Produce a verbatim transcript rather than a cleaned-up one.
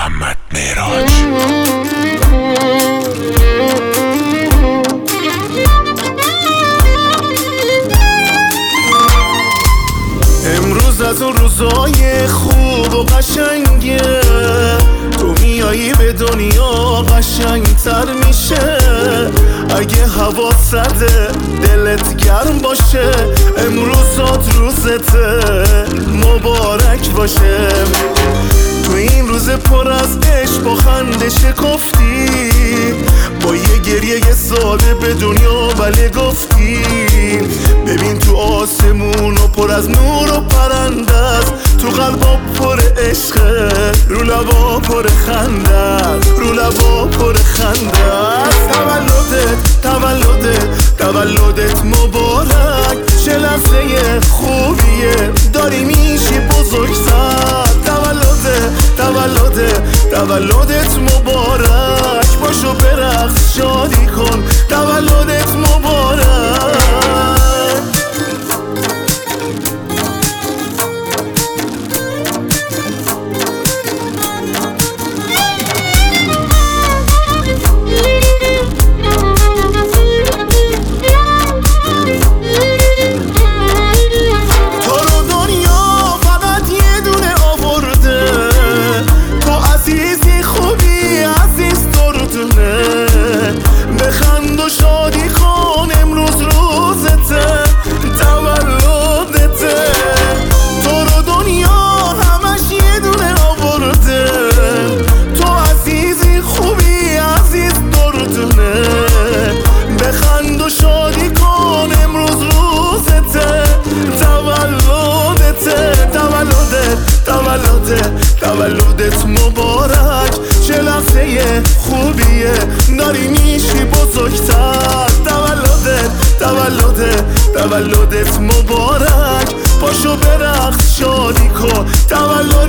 محمد معراج. امروز از اون روزای خوب و قشنگه، تو میایی به دنیا قشنگتر میشه. اگه هوا سرده دلت گرم باشه، امروزات روزته مبارک باشه. تو این روز پر از عشق با خنده شکفتی، با یه گریه یه ساده به دنیا بله گفتی. ببین تو آسمون و پر از نور و پرنده است، تو قلبا پر عشقه، رو لبا پر خنده است، رو لبا پر خنده است. تولدت تولدت تولدت مبارک، چه لحظه خوبیه داری میشی بزرگتر. تولدت تولدت تولدت مبارک، باشو برقص شادی کن، تولدت مبارک. بخند و شادی کن، امروز روزته، تولدته. تو رو دنیا همش یه دونه آورده، تو عزیزی خوبی عزیز دردونه. بخند و شادی کن، امروز روزته، تولدته. تولدت تولدت تولدت مبارک، چه لحظه خوبیه داری میشی بزرگتر. تولدت تولدت تولدت مبارک، پاشو برقص شادی کن، تولدت